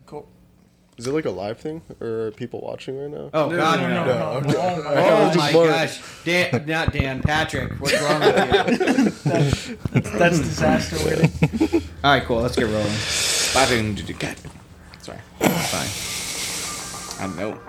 Cool. Is it like a live thing, or are people watching right now? Oh, God, No. Oh, my gosh. Not Dan, Patrick. What's wrong with you? That's disaster waiting. All right, cool. Let's get rolling. Sorry. Fine. I don't know.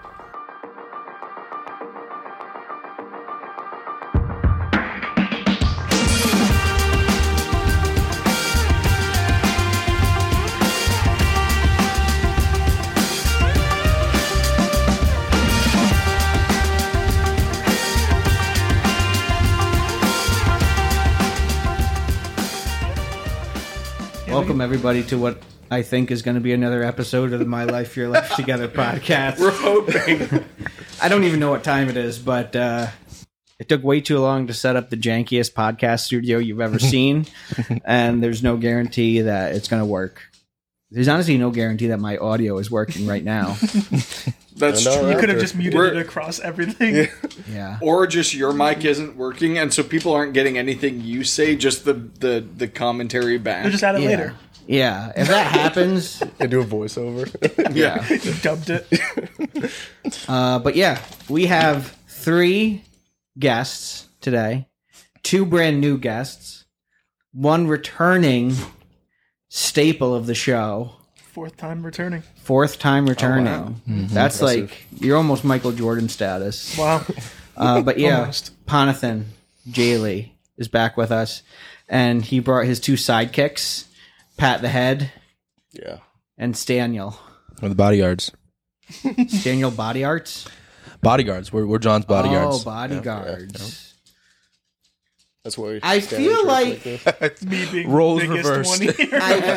Welcome, everybody, to what I think is going to be another episode of the My Life, Your Life Together podcast. We're hoping. I don't even know what time it is, but it took way too long to set up the jankiest podcast studio you've ever seen, and there's no guarantee that it's going to work. There's honestly no guarantee that my audio is working right now. That's true. You could have just muted it across everything. Yeah. Or just your mic isn't working, and so people aren't getting anything you say, just the commentary back. We'll just add it later. Yeah. If that happens, I do a voiceover. Yeah. You dubbed it. but yeah, we have 3 guests today, 2 brand new guests, 1 returning staple of the show. 4th time returning. 4th time returning. Oh, wow. That's Impressive. like, you're almost Michael Jordan status. Wow. But yeah, Almost. Ponathan Jaylee is back with us, and he brought his 2 sidekicks, Pat the Head Yeah. and Staniel. Or the bodyguards. Staniel Body Arts? Bodyguards. We're John's bodyguards. Oh, bodyguards. That's what I feel like Me being Roles the biggest reversed. one here.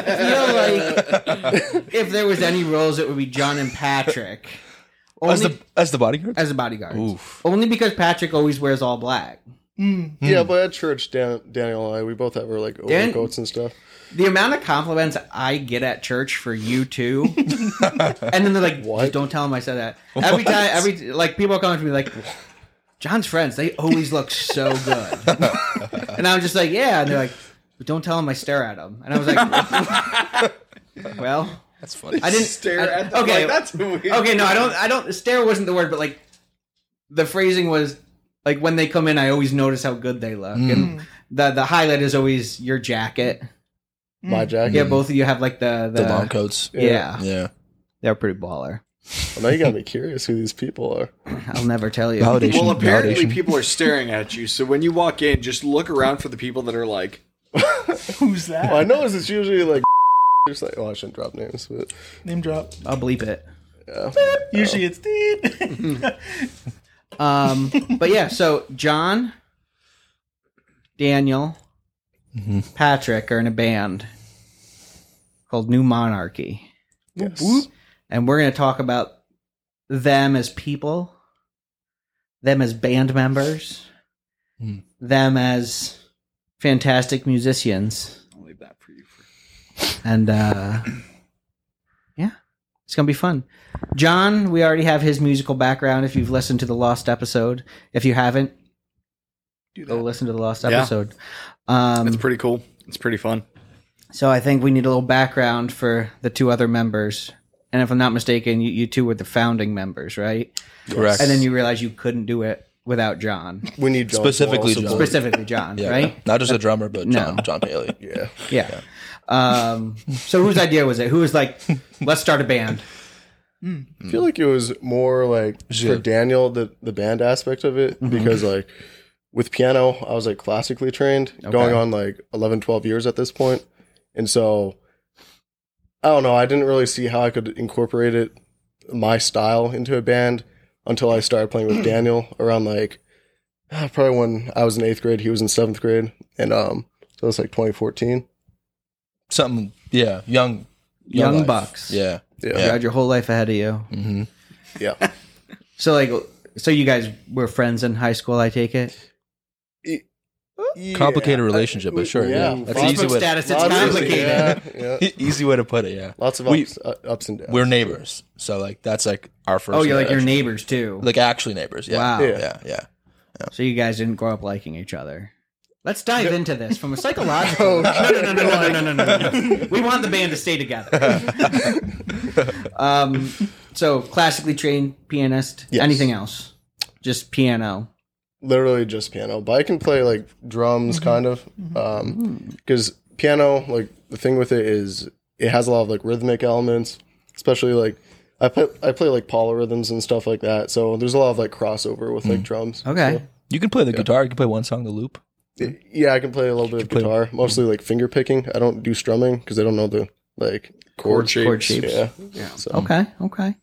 I feel like if there was any roles, it would be John and Patrick. As Only, the bodyguards? as the bodyguards. Oof. Only because Patrick always wears all black. Yeah, but at church, Daniel and I, we both have our like Dan- overcoats and stuff. The amount of compliments I get at church for you two, and then they're like, What? "Just don't tell them I said that." Every time, like people come up to me like, "John's friends, they always look so good," and I'm just like, "Yeah," and they're like, "But don't tell them I stare at them," and I was like, "Well, That's funny. I didn't Stare I- at them. Okay, Like, that's weird. okay, no, I don't. Stare wasn't the word, but like the phrasing was like when they come in, I always notice how good they look, and the highlight is always your jacket. My jacket. Yeah, both of you have like the the long coats. Yeah. Yeah. They're pretty baller. Well, now you got me curious who these people are. I'll never tell you. Validation. Well, apparently validation. people are staring at you, so when you walk in, just look around for the people that are like, Who's that? Well, I know it's usually like just like, oh, I shouldn't drop names, but Name drop. I'll bleep it. yeah. Usually it's Dean. But yeah, so John, Daniel, Patrick are in a band called New Monarchy. Yes. And we're going to talk about them as people, them as band members, them as fantastic musicians. I'll leave that for you. And yeah, it's going to be fun. John, we already have his musical background if you've listened to the Lost episode. If you haven't, go listen to the Lost episode. It's pretty cool. It's pretty fun. So I think we need a little background for the 2 other members. And if I'm not mistaken, you 2 were the founding members, right? Correct. And then you realize you couldn't do it without John. We need John Specifically to also John. play. Specifically John, yeah. right? Not just a drummer, but No. John Paley. Yeah. Yeah. So whose idea was it? Who was like, let's start a band? I feel like it was more like for Sure. Daniel, the band aspect of it, because like with piano, I was like classically trained, going on like 11, 12 years at this point. And so I don't know, I didn't really see how I could incorporate it, my style, into a band until I started playing with Daniel around like probably when I was in 8th grade, he was in 7th grade. And so it was like 2014. Something, yeah. Young Young life. bucks. Yeah. You had your whole life ahead of you. Mm-hmm. Yeah. So you guys were friends in high school, I take it? Complicated relationship, but sure. Yeah. That's an easy Facebook way. status, it's Lots of- complicated. Yeah. Easy way to put it. Yeah. Lots of We- ups and downs. We're neighbors, so like that's like our first. Oh, you're like your interaction. neighbors too. Like actually neighbors. Yeah. Wow. Yeah. Yeah. So you guys didn't grow up liking each other. Let's dive into this from a psychological. No. We want the band to stay together. So classically trained pianist. Yes. Anything else? Just piano. Literally just piano, but I can play like drums, kind of. Because piano, like the thing with it is, it has a lot of like rhythmic elements, especially like I play like polyrhythms and stuff like that. So there's a lot of like crossover with like drums. Okay. You can play the guitar. You can play one song, the loop. Yeah, I can play a little bit of guitar, mostly like finger picking. I don't do strumming because I don't know the like Chord Chord shapes. shapes. Yeah. So, Okay.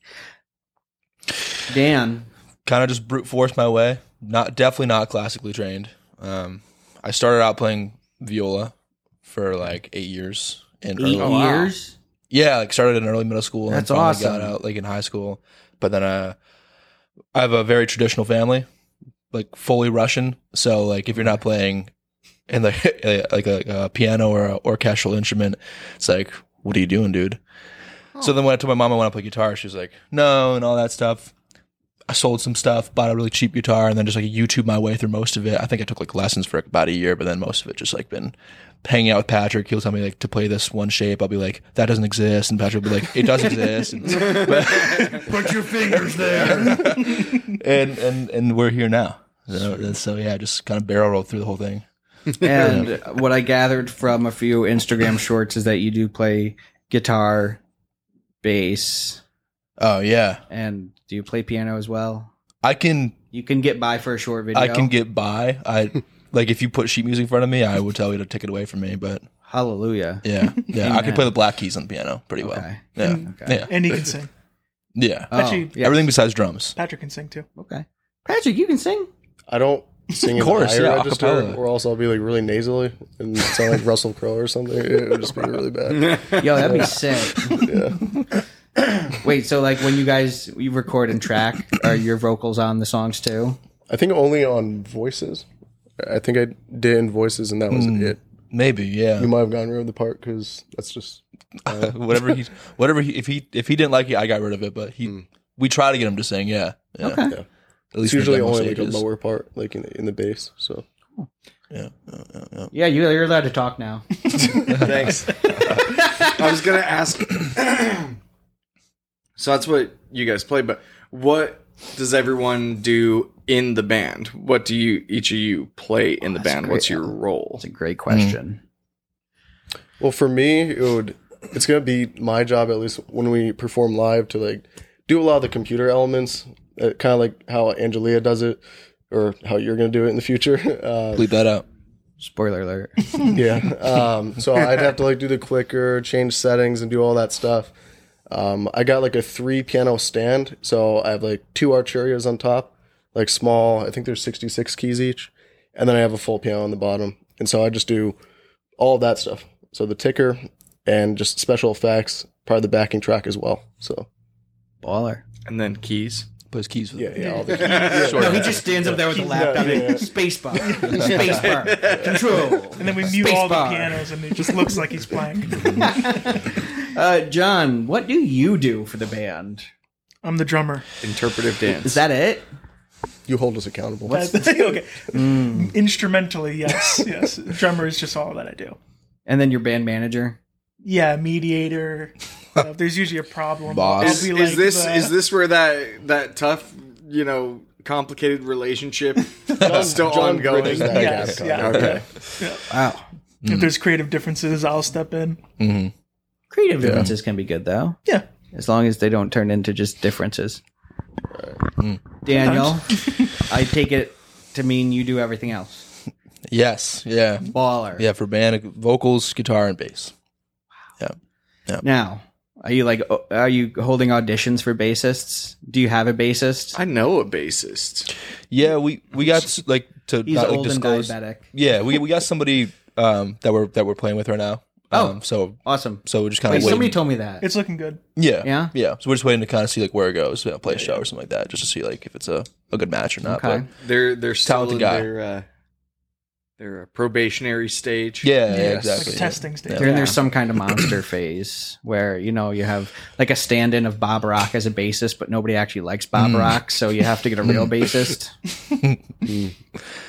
Dan. Kind of just brute force my way. Definitely not classically trained. I started out playing viola for like 8 years. In 8 years? Yeah, like started in early middle school. That's and finally awesome. got out like in high school. But then I have a very traditional family, like fully Russian. So like if you're not playing in like a piano or an orchestral instrument, it's like, what are you doing, dude? So then when I told my mom I want to play guitar, she was like, no, and all that stuff. I sold some stuff, bought a really cheap guitar, and then just like YouTube my way through most of it. I think I took like lessons for about a year, but then most of it just like been hanging out with Patrick. He'll tell me like to play this one shape. I'll be like, that doesn't exist, and Patrick will be like, it does exist. And, Put your fingers there. and we're here now. So yeah, just kind of barrel rolled through the whole thing. And what I gathered from a few Instagram shorts is that you do play guitar, bass, Oh yeah, and do you play piano as well? I can You can get by for a short video. get by. I like if you put sheet music in front of me, I would tell you to take it away from me. But Hallelujah. yeah, I can Amen. play the black keys on the piano pretty well. Okay. Yeah, Okay. yeah, And he can sing. yeah. Actually, yeah. Everything besides drums. Patrick can sing too. Okay. Patrick, you can sing. I don't sing in course, the higher yeah, register, acapella. or else I'll be like really nasally and sound like Russell Crowe or something. It would just be really bad. Yo, that'd be sick. Yeah. Wait, so like when you record and track, are your vocals on the songs too? I think only on voices. I think I did in voices, and that was it. Maybe, yeah. You might have gotten rid of the part because that's just whatever he if he didn't like it, I got rid of it. But we try to get him to sing. Yeah. Okay. At it's least usually for demo only like a stages. lower part, like in the bass. So Yeah. Yeah, you're allowed to talk now. Thanks. I was gonna ask. So that's what you guys play, but what does everyone do in the band? What do each of you play in the that's band? great. What's your role? That's a great question. well, for me, it's gonna be my job, at least when we perform live, to like do a lot of the computer elements, kind of like how Angelia does it, or how you're gonna do it in the future. Bleep that out. Spoiler alert. Yeah. So I'd have to like do the clicker, change settings, and do all that stuff. I got like a 3 piano stand, so I have like 2 Arturias on top, like small. I think there's 66 keys each, and then I have a full piano on the bottom. And so I just do all of that stuff. So the ticker and just special effects, part of the backing track as well. So Baller. And then keys. Plays keys. With yeah, all the keys. No, he just stands up there with the laptop. Spacebar. Spacebar. Control. And then we mute all the Spacebar. pianos, and it just looks like he's playing. John, what do you do for the band? I'm the drummer. Interpretive dance. Is that it? You hold us accountable. Okay. Instrumentally, yes. Drummer is just all that I do. And then your band manager? Yeah, mediator. If there's usually a problem. Boss. I'll Is, be is like this the- is this where that tough, complicated relationship is still John ongoing? bridges that Yes, gap. yeah. Okay. Wow. If there's creative differences, I'll step in. Creative differences can be good, though. Yeah. As long as they don't turn into just differences. Daniel, I take it to mean you do everything else. Yes. Yeah. Baller. Yeah. For band, vocals, guitar, and bass. Now, are you holding auditions for bassists? Do you have a bassist? I know a bassist. Yeah. We got like to He's not like old and disclose. diabetic. Yeah. We got somebody that we're playing with right now. So Awesome. we're just kind Wait, of waiting. somebody told me that. It's looking good. Yeah. Yeah? Yeah. So we're just waiting to kind of see like where it goes, play a show or something like that, just to see like if it's a good match or not. Okay. They're still Talented in guy. their probationary stage. But yeah, Yes. Like exactly. a testing stage. They're in their some kind of monster phase where, you have like a stand-in of Bob Rock as a bassist, but nobody actually likes Bob Rock, so you have to get a real bassist.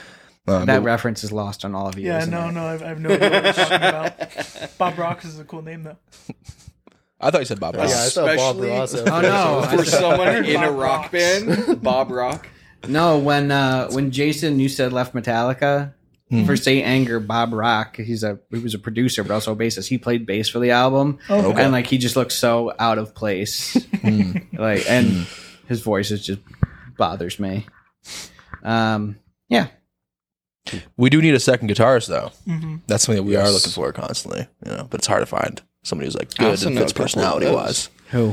That but- reference is lost on all of you. Yeah, isn't no, it? no, I have no idea what you're talking about. Bob Rock is a cool name, though. I thought you said Bob Yeah, Ross. I thought Bob Especially- Ross. Oh no! For someone in a Bob rock Rocks. band, Bob Rock. No, when Jason Newsted left Metallica for Saint Anger, Bob Rock, he was a producer but also a bassist. He played bass for the album, Okay. and like he just looks so out of place, like, and his voice is just bothers me. Yeah, We do need a second guitarist though. Mm-hmm. That's something that we are Yes. looking for constantly, but it's hard to find somebody who's like good also and know fits a couple of personality those. wise. who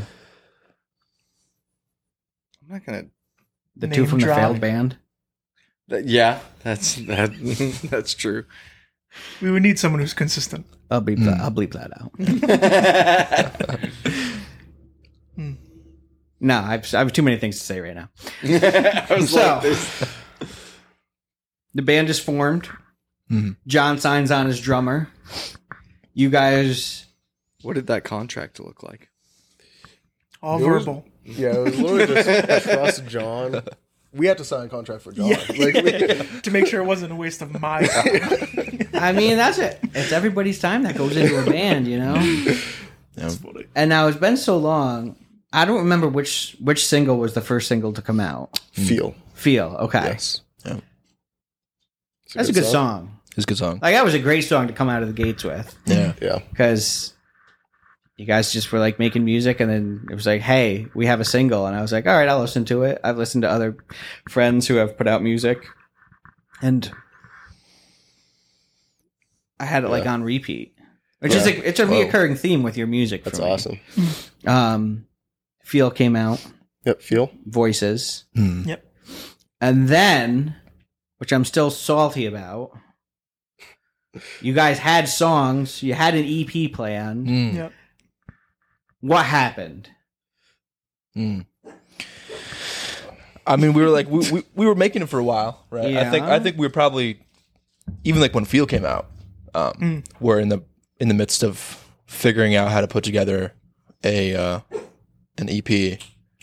I'm not gonna. the Name two from drop. the failed band? Yeah, that's true. We would need someone who's consistent. I'll bleep that. I'll bleep that out. No, I have too many things to say right now. I was So- like, this. The band is formed. Mhm. John signs on as drummer. You guys, What did that contract look like? All It was- verbal. Yeah, it was literally just trust John. We had to sign a contract for John. To make sure it wasn't a waste of my time. I mean, that's it. It's everybody's time that goes into a band, And now it's been so long. I don't remember which single was the first single to come out. Feel. Feel, okay. Yes. Yeah. That's a good song. It's a good song. Like, that was a great song to come out of the gates with. Yeah. Yeah. Because you guys just were like making music, and then it was like, hey, we have a single. And I was like, all right, I'll listen to it. I've listened to other friends who have put out music, and I had it like on repeat. Which is like, it's a reoccurring theme with your music. That's for me. awesome. Feel came out, Yep. Feel. Voices. Yep. And then, which I'm still salty about, you guys had songs, you had an EP planned. Yep. What happened? I mean, we were like we were making it for a while, right? Yeah. I think we were probably even like when Feel came out, we're in the midst of figuring out how to put together an EP.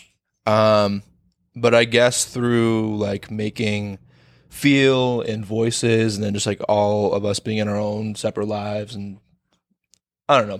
But I guess through like making Feel and Voices, and then just like all of us being in our own separate lives, and I don't know,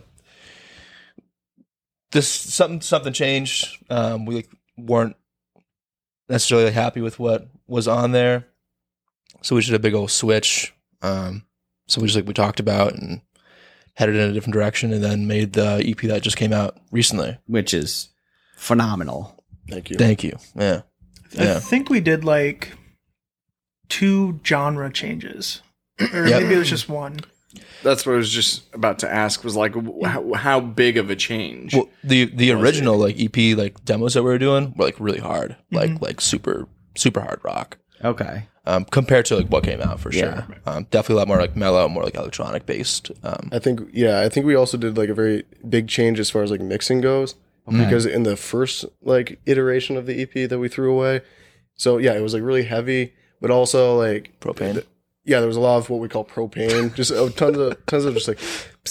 this something changed. We like weren't necessarily happy with what was on there, so we just did a big old switch. So we talked about and headed in a different direction, and then made the EP that just came out recently. Which is phenomenal. Thank you. Thank you. Yeah. I think we did like 2 genre changes. Or Yep. maybe it was just one. That's what I was just about to ask. Was like, how big of a change? Well, the original like EP like demos that we were doing were like really hard, like super hard rock. Okay. Compared to like what came out for Yeah. sure. Definitely a lot more like mellow, more like electronic based. I think we also did like a very big change as far as like mixing goes, because in the first like iteration of the EP that we threw away, so yeah, it was like really heavy, but also like Propane. Yeah, there was a lot of what we call propane, just tons of just like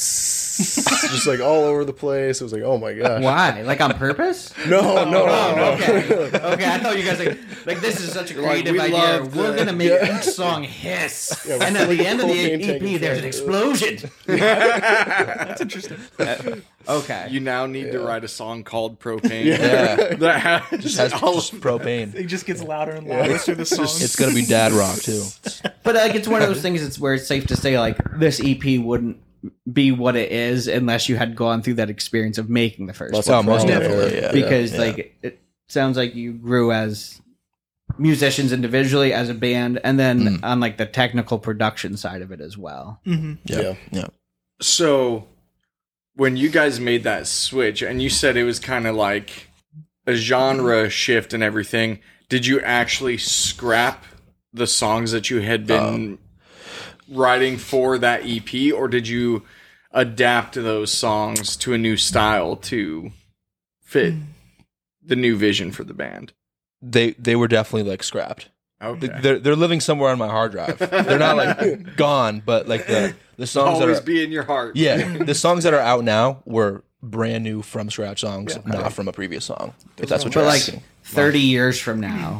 just like all over the place. It was like, oh my gosh. Why? Like on purpose? No. Okay. Okay, I thought you guys like this is such a Like, creative we idea. love We're the- gonna make each song hiss, Yeah, and at the end of the propane tank EP, in there's an front of it. explosion. That's interesting. Okay. You now need to write a song called Propane. Yeah. That has Just has just propane. It just gets louder and louder through the song. It's gonna be dad rock too. But like, it's one of those things. It's where it's safe to say like this EP wouldn't be what it is unless you had gone through that experience of making the first That's one. Oh, most Yeah. definitely. Yeah. Because Yeah. like it sounds like you grew as musicians individually, as a band, and then on like the technical production side of it as well. Yeah. So, when you guys made that switch, and you said it was kind of like a genre shift and everything, did you actually scrap the songs that you had been writing for that EP, or did you adapt those songs to a new style to fit the new vision for the band? They were definitely like scrapped. Okay. They're living somewhere on my hard drive. They're not like gone, but like the songs that Always are be in your heart. yeah, the songs that are out now were brand new from scratch songs, not from a previous song. If that's what But you're like asking. 30 years from now,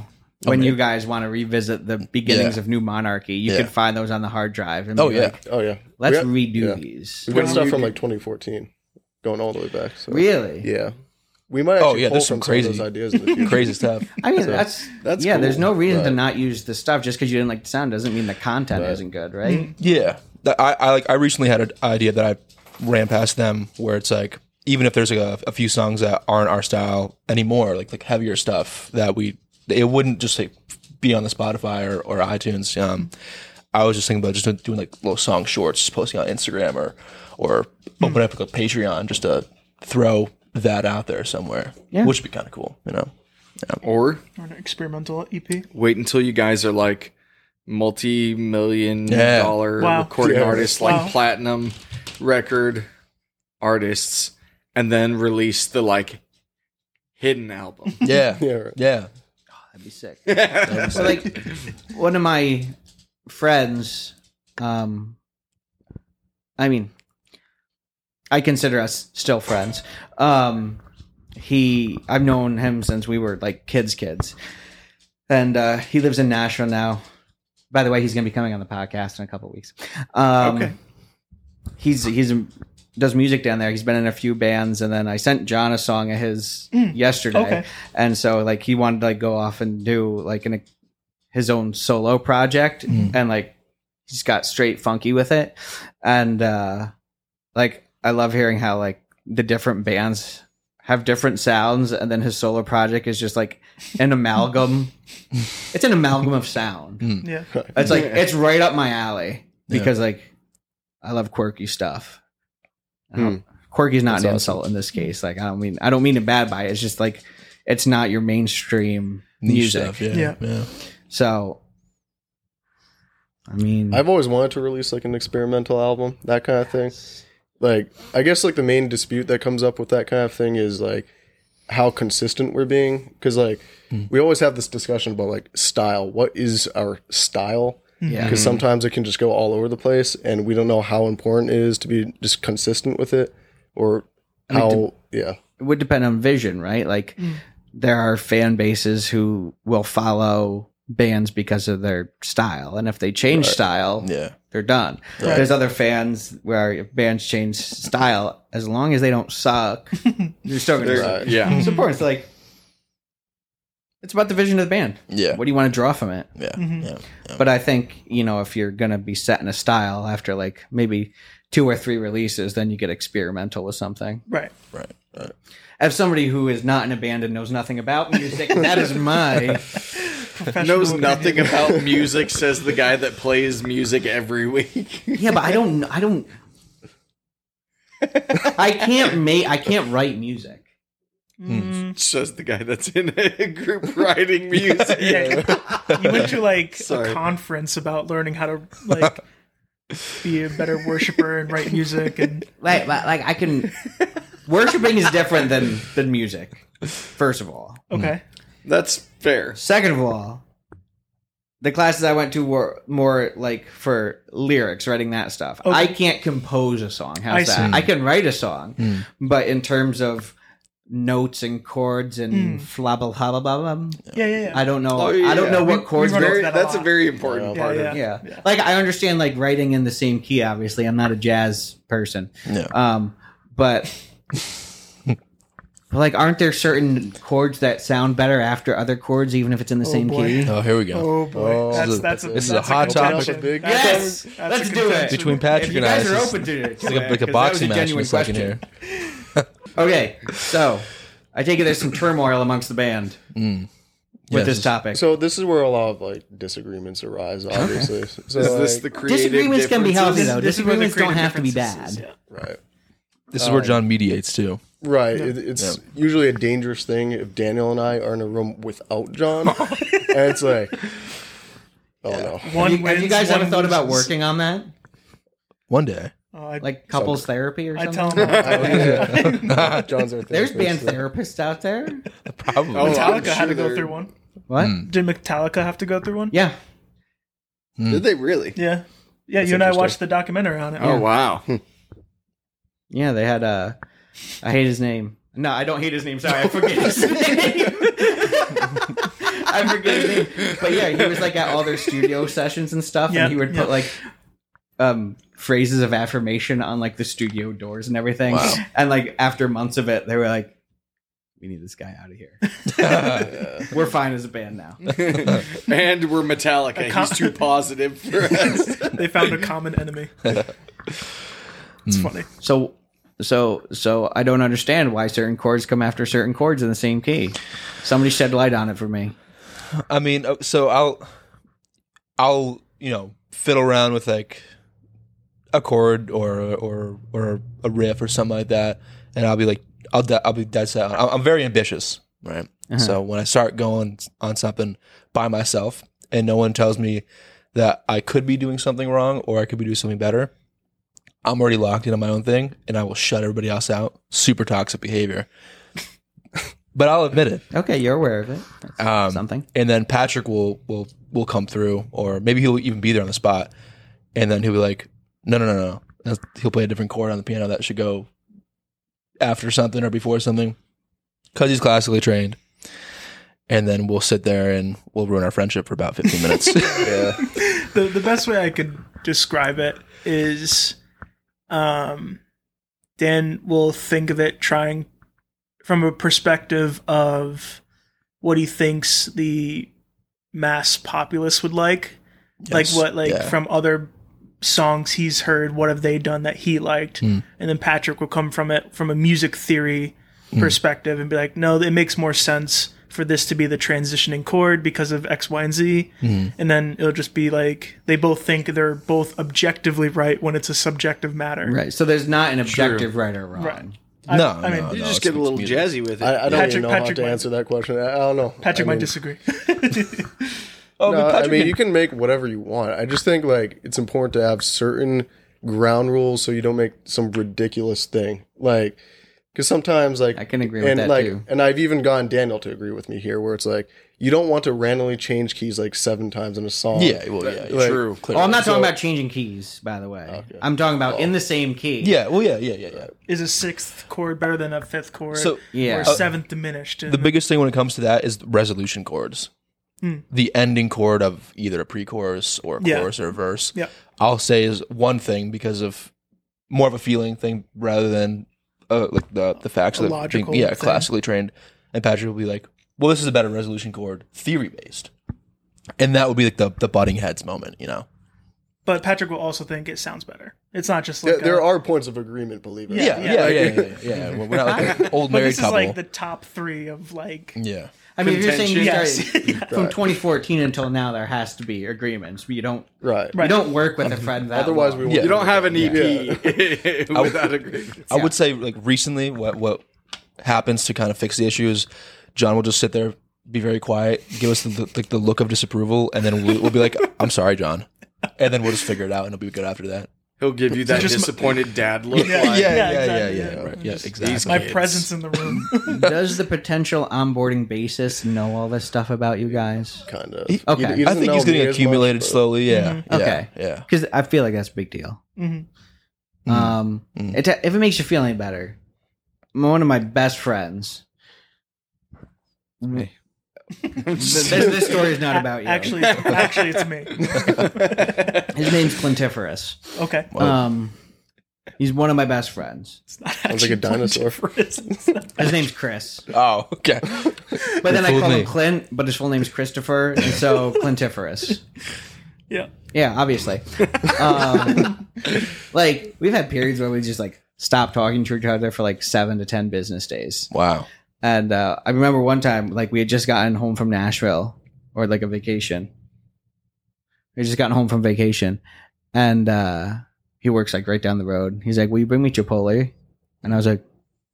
when you guys want to revisit the beginnings of New Monarchy, you Yeah. could find those on the hard drive. And Oh, be yeah. like, Oh yeah, let's We redo got- these. We've got When stuff you from do- like 2014, going all the way back. So. Really? Yeah, we might actually yeah, pull there's from some some of those crazy- ideas in the future. Crazy stuff. I mean, So, that's cool. There's no reason to Right. not use the stuff just because you didn't like the sound doesn't mean the content Right. isn't good, right? Yeah, I recently had an idea that I ran past them where it's like, even if there's like a few songs that aren't our style anymore, like heavier stuff it wouldn't just like be on the Spotify or iTunes. I was just thinking about just doing like little song shorts, just posting on Instagram or open up like a Patreon just to throw that out there somewhere, Yeah. which would be kind of cool, you know. Or Or an experimental E EP. wait until you guys are like multi-million Yeah. dollar Wow. recording Yeah. artists, like Wow. platinum record artists, and then release the like hidden album. Yeah, Yeah, right. yeah. That'd be sick. So like one of my friends, I mean, I consider us still friends. I've known him since we were like kids, and he lives in Nashville now. By the way, he's going to be coming on the podcast in a couple of weeks. Okay. He's does music down there. He's been in a few bands, and then I sent John a song of his yesterday, Okay. and so like he wanted to like go off and do like his own solo project, and like he's got straight funky with it, and like I love hearing how like the different bands have different sounds, and then his solo project is just like an amalgam. It's an amalgam of sound. Yeah. It's like it's right up my alley because like I love quirky stuff. Quirky is not an insult in this case. Like I don't mean it bad by it. It's just like it's not your mainstream Niche music. stuff. Yeah. Yeah. So I mean, I've always wanted to release like an experimental album, that kind of thing. Like, I guess like the main dispute that comes up with that kind of thing is like how consistent we're being. Because like we always have this discussion about like style. What is our style? yeah, Because sometimes it can just go all over the place, and we don't know how important it is to be just consistent with it, or how. Yeah, it would depend on vision, right? Like there are fan bases who will follow bands because of their style, and if they change style, Yeah. they're done. There's other fans where if bands change style, as long as they don't suck, you're still going to Yeah. It's important. It's like it's about the vision of the band. Yeah. What do you want to draw from it? Yeah. Mm-hmm. Yeah. But I think, if you're going to be set in a style after like maybe 2 or 3 releases, then you get experimental with something. Right. Right. Right. As somebody who is not in a band and knows nothing about music, that is my Knows nothing about music, says the guy that plays music every week. yeah, but I can't write music. Says the guy that's in a group writing music. Yeah. You went to like Sorry. a conference about learning how to like be a better worshiper and write music and Like I can worshiping is different than music. First of all. okay. That's fair. Second of all, the classes I went to were more like for lyrics, writing that stuff. Okay. I can't compose a song. I How's that? see. I can write a song, but in terms of notes and chords and flabble hubba blah, Yeah. I don't know. Oh, yeah. I don't know what We chords. run they're- over that a That's a lot. very important Yeah. part Yeah, of yeah. yeah. Like I understand like writing in the same key. Obviously, I'm not a jazz person. Yeah. But like, aren't there certain chords that sound better after other chords, even if it's in the same boy. key? Oh, here we go. Oh boy. this is a that's hot topic. contention. Big- Yes! That's Let's a do it. contention. Between Patrick If you and I, guys are it's open to it, it's like a 'cause that was boxing a match in genuine a second question. here. Okay, so I take it there's some turmoil amongst the band with Yes. this topic. So this is where a lot of like disagreements arise, obviously. So Is this like, the creative Disagreements can be healthy, differences? though. This is where the Disagreements don't creative have to be differences bad. is, yeah. right? This is where John mediates too. Right. It's usually a dangerous thing if Daniel and I are in a room without John, and it's like, oh no. One Have you wins, guys one ever thought about loses. working on that? One day. Like couples therapy or I something? tell him. John's our There's band therapist. therapists out there. Probably. Oh, I'm Metallica had to go sure through one. What? Did Metallica have to go through one? Yeah. Did they really? Yeah. Yeah, you and I interesting. watched the documentary on it. Oh wow. Yeah, they had I hate his name. No, I don't hate his name. Sorry, I forget his name. I forget his name. But yeah, he was like at all their studio sessions and stuff, Yep, and he would put like phrases of affirmation on like the studio doors and everything. Wow. And like after months of it, they were like, "We need this guy out of here. We're fine as a band now." And we're Metallica. He's too positive for us. They found a common enemy. It's funny. So I don't understand why certain chords come after certain chords in the same key. Somebody shed light on it for me. I mean, so I'll fiddle around with like a chord or a riff or something like that, and I'll be like, I'll be dead set. I'm very ambitious, right? So when I start going on something by myself, and no one tells me that I could be doing something wrong or I could be doing something better, I'm already locked into my own thing, and I will shut everybody else out. Super toxic behavior. But I'll admit it. Okay, you're aware of it. That's something. And then Patrick will come through, or maybe he'll even be there on the spot, and then he'll be like, no. He'll play a different chord on the piano that should go after something or before something, because he's classically trained. And then we'll sit there and we'll ruin our friendship for about 15 minutes. Yeah. The best way I could describe it is Dan will think of it trying from a perspective of what he thinks the mass populace would like. Yes. From other songs he's heard, what have they done that he liked? And then Patrick will come from it from a music theory perspective and be like, no, it makes more sense for this to be the transitioning chord because of X, Y, and Z. And then it'll just be like, they both think they're both objectively right when it's a subjective matter. Right. So there's not an objective right or wrong. Right. No, You just get a little jazzy with it. I don't even know how Patrick to might- answer that question. I don't know. Patrick I might mean, disagree. No, you can make whatever you want. I just think like it's important to have certain ground rules so you don't make some ridiculous thing. Like, because sometimes like I can agree with that, too. And I've even gotten Daniel to agree with me here, where it's like you don't want to randomly change keys like 7 times in a song. Yeah, well, yeah, Like, True. Oh, I'm not talking about changing keys, by the way. Okay. I'm talking about in the same key. Yeah, well, yeah. Is a sixth chord better than a fifth chord? So Yeah. Or seventh diminished? the biggest thing when it comes to that is resolution chords. The ending chord of either a pre-chorus or a Yeah. chorus or a verse, Yeah. I'll say is one thing because of more of a feeling thing rather than like the facts A of logical being, thing. classically trained. And Patrick will be like, well, this is a better resolution chord, theory based, and that would be like the butting heads moment, But Patrick will also think it sounds better. It's not just like there are points of agreement, believe it. Yeah. Well, we're not like an old But married this is couple. like the top 3 of like. Yeah. I mean, if you're saying you Yes. started from 2014 until now, there has to be agreements. But you don't Right. you don't work with a friend that Otherwise, long. we won't. You don't have an EP Yeah. without agreement. I would say like recently what happens to kind of fix the issue is John will just sit there, be very quiet, give us the look of disapproval, and then we'll be like, I'm sorry, John. And then we'll just figure it out and it'll be good after that. He'll give you that just- disappointed dad look. Yeah, like, exactly, yeah. Right. Yeah, Just exactly. My kids. presence in the room. Does the potential onboarding bassist know all this stuff about you guys? Kind of. Okay. He I doesn't think know he's me getting as accumulated much, but- slowly. Yeah. Okay. Yeah. Because I feel like that's a big deal. If it makes you feel any better, one of my best friends. This story is not about you. Actually, it's me. His name's Clintiferous. Okay. He's one of my best friends. It's not Sounds like a dinosaur. His name's Chris. Oh, okay. But then I fooled call me. him Clint, but his full name's Christopher, and so Clintiferous. Yeah. Yeah, obviously. Like, we've had periods where we just, like, stop talking to each other for, like, 7 to 10 business days. Wow. And I remember one time, like, we had just gotten home from Nashville, or, like, a vacation. We had just gotten home from vacation, and he works, like, right down the road. He's like, will you bring me Chipotle? And I was like,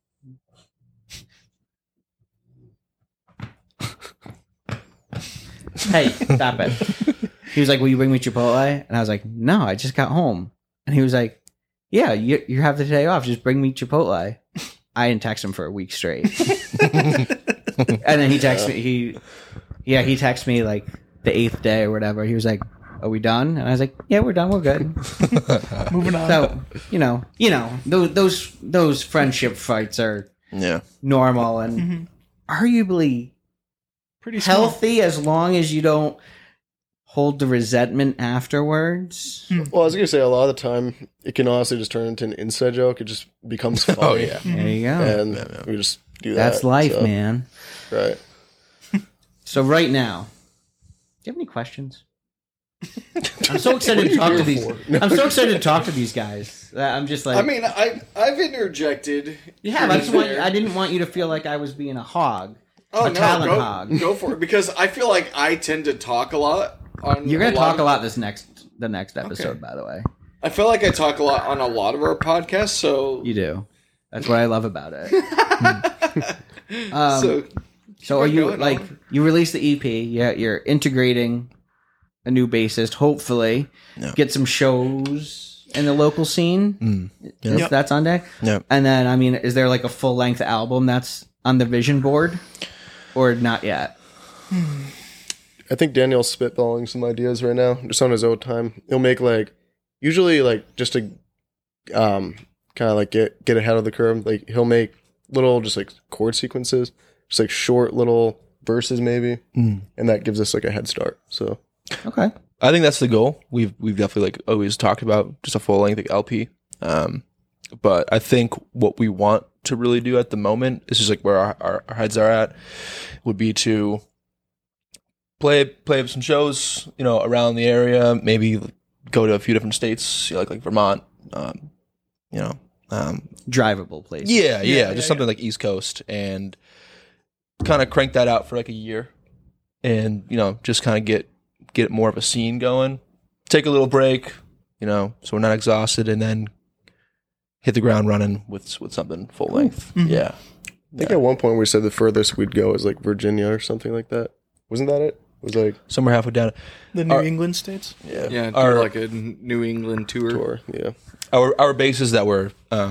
hey, stop it. He was like, will you bring me Chipotle? And I was like, no, I just got home. And he was like, yeah, you have the day off. Just bring me Chipotle. I didn't text him for a week straight. And then he texted me. He texted me like the 8th day or whatever. He was like, are we done? And I was like, yeah, we're done. We're good. Moving on. So, you know, those friendship fights are Yeah. normal and arguably Pretty small. healthy as long as you don't hold the resentment afterwards. Well, I was gonna say a lot of the time it can honestly just turn into an inside joke. It just becomes funny. Oh yeah. There you go. And we just do that. That's life, so, man. Right. So right now, do you have any questions? I'm so excited to talk to these. I'm so excited to talk to these guys. That I'm just like. I mean, I've interjected. you have. I didn't want you to feel like I was being a hog. Oh a no, talent hog. go for it, because I feel like I tend to talk a lot. You're gonna talk a lot the next episode, Okay. by the way. I feel like I talk a lot on a lot of our podcasts, so You do. That's what I love about it. So are keep you going, like Owen. you released the EP? Yeah, you're integrating a new bassist. Hopefully, Yeah. get some shows in the local scene. Yep. That's on deck. Yep. And then, I mean, is there like a full length album that's on the vision board, or not yet? I think Daniel's spitballing some ideas right now, just on his own time. He'll make usually just to kind of like get ahead of the curve. Like he'll make little just like chord sequences, just like short little verses maybe, and that gives us like a head start. So Okay. I think that's the goal. We've definitely like always talked about just a full length LP. But I think what we want to really do at the moment is just like where our heads are at would be to play some shows, around the area, maybe go to a few different states, like Vermont, Drivable place. yeah, just something like East Coast, and kind of crank that out for like a year, and just kind of get more of a scene going. Take a little break, so we're not exhausted, and then hit the ground running with something full length. Yeah, I think at one point we said the furthest we'd go is like Virginia or something like that. Wasn't that it? It was like somewhere halfway down. The New England states. yeah, do Our- like a New England tour. tour. Yeah. Our bases that we're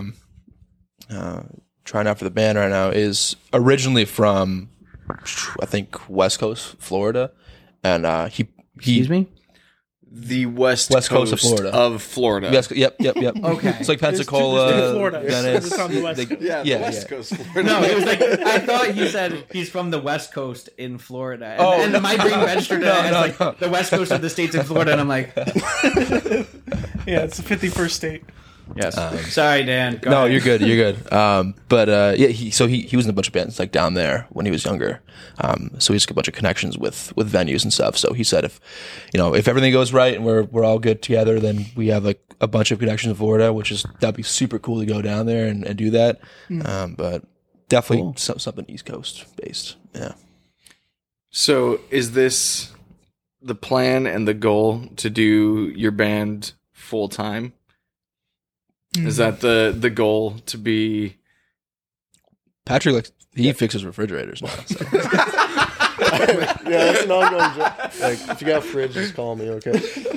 trying out for the band right now is originally from, I think, West Coast, Florida, and he Excuse me. The West Coast Coast of Florida. Of Florida. Yep. Okay. It's like There's Pensacola, two Florida. Venice. It's on the west. Yeah, Yeah, the West yeah. Coast Florida. No, it was like I thought you said he's from the West Coast in Florida, and, Oh, and my brain registered it as no, like no. the West Coast of the states in Florida, and I'm like, Yeah, it's the 51st state. yes. Sorry, Dan. Go No, ahead. you're good. You're good. But he was in a bunch of bands like down there when he was younger. So he's got a bunch of connections with venues and stuff. So he said if everything goes right and we're all good together, then we have like a bunch of connections in Florida, that'd be super cool to go down there and do that. But definitely something East Coast based. Yeah. So is this the plan and the goal to do your band full time? Is that the goal to be? Patrick, like, he fixes refrigerators now. So. Yeah, that's an ongoing joke. Like, if you got a fridge, just call me, okay?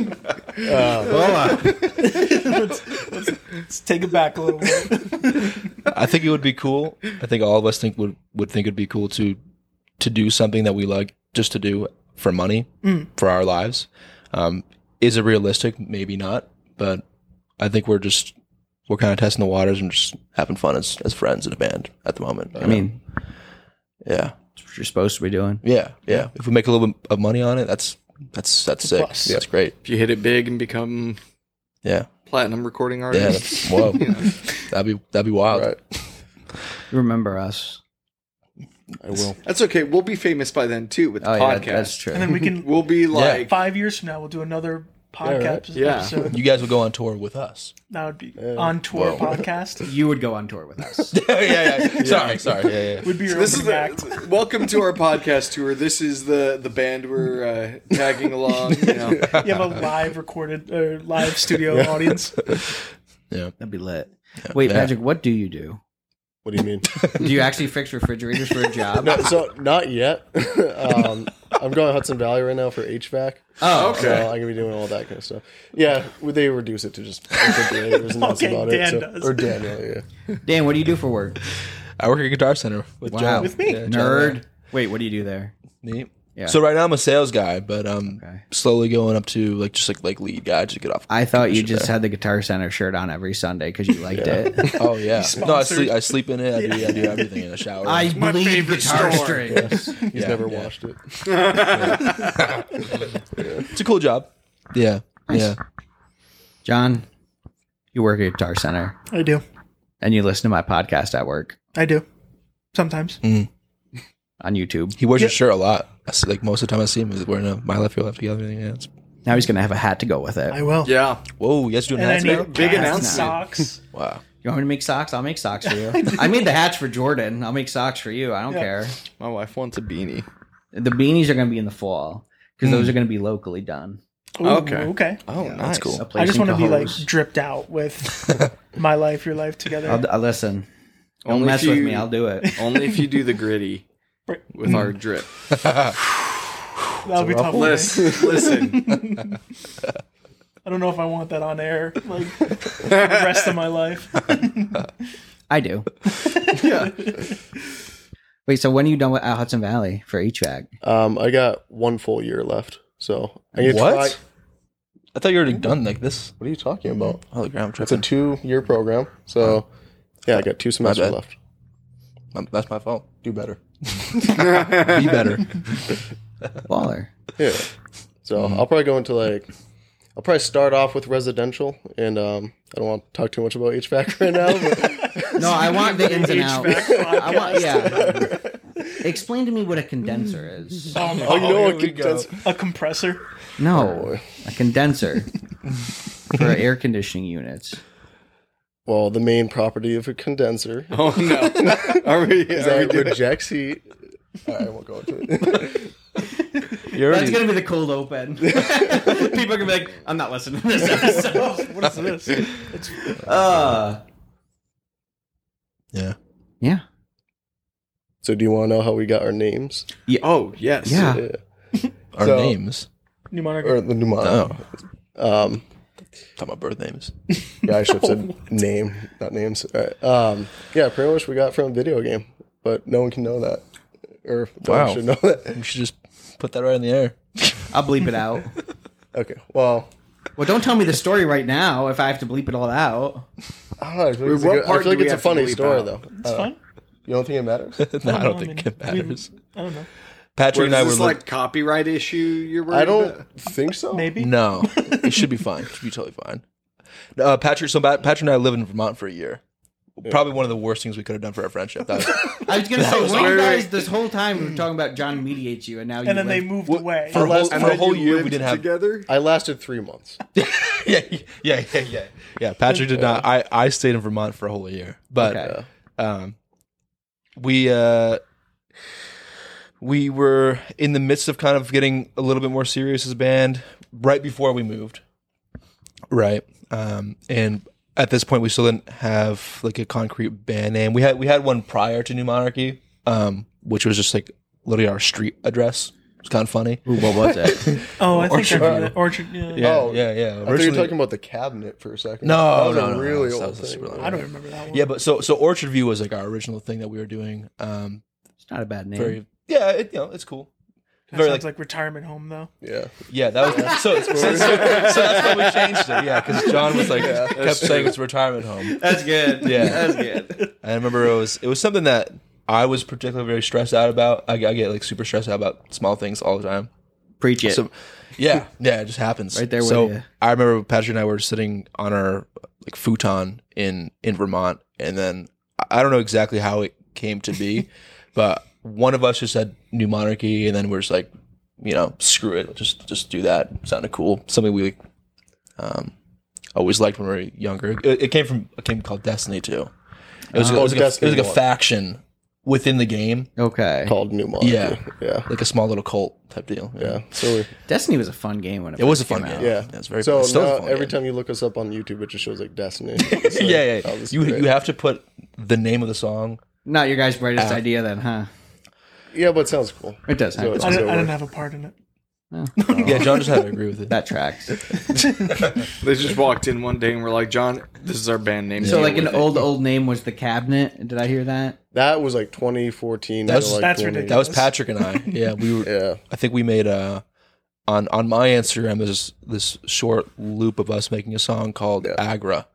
Let's take it back a little bit. I think it would be cool. I think all of us would think it'd be cool to do something that we like just to do for money for our lives. Is it realistic? Maybe not, but I think we're kind of testing the waters and just having fun as friends in a band at the moment. I mean, yeah, that's what you're supposed to be doing. yeah. If we make a little bit of money on it, that's sick. plus. That's great. If you hit it big and become Yeah, platinum recording yeah. artist, Whoa, that'd be wild. Right. You remember us? I will. that's okay. We'll be famous by then too with the Oh podcast. yeah, that's true. And then we can, We'll be like 5 years from now, we'll do another podcast Yeah. episode. You guys will go on tour with us. That would be on tour podcast. You would go on tour with us. yeah. Sorry. Yeah. Would be your this is opening act. the, welcome to our podcast tour. This is the band we're tagging along. You have a live recorded or live studio audience. Yeah. That'd be lit. Wait, Yeah. Patrick, what do you do? What do you mean? Do you actually fix refrigerators for a job? No, so, not yet. I'm going to Hudson Valley right now for HVAC. Oh, Okay. So I'm going to be doing all that kind of stuff. Yeah, they reduce it to just refrigerators and that's Okay, about Dan it. So, does. or Daniel, yeah. Dan, what do you do for work? I work at Guitar Center with Wow. John. With me. Yeah, John. Nerd. Wait, what do you do there? Neat. Yeah. So right now I'm a sales guy, but Okay. slowly going up to just like lead guy to get off. I thought you commission just there. had the Guitar Center shirt on every Sunday because you liked it. Oh yeah. No, sponsored. I sleep in it. I do everything in the shower. I my bleed favorite guitar store. strings. He's Yeah, never yeah. watched it. It's a cool job. Yeah. Yeah. John, you work at Guitar Center I do. and you listen to my podcast at work I do. Sometimes. on YouTube. He wears your shirt a lot. Like most of the time I see him, he's wearing a My Life, Your Life Together. Yeah, it's, Now he's going to have a hat to go with it. I will. Yeah. whoa, you guys doing And I hats need now? Big hats, announcement. Socks. Wow. You want me to make socks? I'll make socks for you. I made the hats for Jordan. I'll make socks for you. I don't care. My wife wants a beanie. The beanies are going to be in the fall because those are going to be locally done. Ooh, Okay. Okay. Oh, That's nice. cool. A place I just in want to be like Cohoes. dripped out with my life, your life together. I'll listen. Don't Only mess if with you- me. I'll do it. Only if you do the gritty with our drip. That'll be tough. Listen. I don't know if I want that on air like the rest of my life. I do. Yeah. Wait, so when are you done with Hudson Valley for HVAC? I got 1 full year left, so I need to What? try. I thought you were already done like this. What are you talking about? Holy crap, I'm It's a tripping. 2-year program, so yeah, I got 2 semesters bad. left. That's my fault. Do better. Be better. Baller. Yeah. So I'll probably go into I'll probably start off with residential, and I don't want to talk too much about HVAC right now. But No, I want the ins and outs. HVAC I want, yeah. Explain to me what a condenser is. oh, you know here what? we go. A compressor. No, a condenser for air conditioning units. Well, the main property of a condenser Oh, no. Are we is that it doing rejects heat. I won't go into it. You're That's already, gonna be the cold open. People are gonna be like, "I'm not listening to this episode." What is this? yeah. Yeah. So, do you want to know how we got our names? Oh, yes. Yeah. Yeah. Our So- names. New Monarch. Or the mnemonic. Oh. Talking about birth names. Yeah, I should have said name, not names. All right. Yeah, pretty much we got from a video game, but no one can know that. Or no Wow. one should know that. We should just put that right in the air. I'll bleep it out. Okay, well, Well, don't tell me the story right now if I have to bleep it all out. I don't know. I feel like, it's, What a good- I part feel like do we it's a have to funny bleep story, out? though. It's fine. You don't think it matters? No, I don't I think mean, it matters. I don't know. Patrick and I Is were this like copyright issue you're worried I about? don't think so. Maybe. No, it should be fine. It should be totally fine. Patrick and I lived in Vermont for a year. Probably one of the worst things we could have done for our friendship. That was, I was gonna say, was when you awesome. guys this whole time we were talking about John mediates you, and now you And then they live- moved away. for a whole, And for a then whole You year, we lived didn't have. together? I lasted 3 months. Yeah. Patrick did not. I stayed in Vermont for a whole year, but Okay. we were in the midst of kind of getting a little bit more serious as a band right before we moved. Right. And at this point we still didn't have like a concrete band name. We had one prior to New Monarchy, which was just like literally our street address. It's kind of funny. Ooh, what was it? Oh, I think I Orchard heard View. it. Orchard. Yeah. Yeah, Oh, yeah. I thought you were Originally- talking about the cabinet for a second. No, that was no, a really that old was a thing. super long I don't remember that one. Yeah, but so Orchard View was like our original thing that we were doing. It's not a bad name. Very it's cool. That very, sounds like retirement home though. Yeah. Yeah, that was so that's why we changed it. Yeah, because John was like kept saying it's a retirement home. That's good. Yeah. That's good. I remember it was something that I was particularly very stressed out about. I get like super stressed out about small things all the time. Preach it. So yeah, it just happens. Right there with So you. I remember Patrick and I were sitting on our like futon in Vermont, and then I don't know exactly how it came to be, but one of us just said New Monarchy, and then we're just like, screw it, just do that. It sounded cool. Something we always liked when we were younger. It came from a game called Destiny too. It was, it was Destiny like a 1. faction within the game, Okay. Called New Monarchy. Yeah. Yeah. like a small little cult type deal. Yeah. So Destiny was a fun game when It was a first fun came game. out. yeah. it's very so it's still a now fun every game. time you look us up on YouTube, it just shows like Destiny. Yeah. That was You great. have to put the name of the song. Not your guys' brightest idea, then, huh? Yeah, but it sounds cool. It does. So Huh? it's I just didn't over. have a part in it. Yeah, John just had to agree with it. That tracks. They just walked in one day and were like, "John, this is our band name." So Deal like an with it." old name was The Cabinet. Did I hear that? That was like 2014. That's- to, like, that's 20 ridiculous. That was Patrick and I. Yeah, we were. Yeah. I think we made on my Instagram. There's this short loop of us making a song called Agra.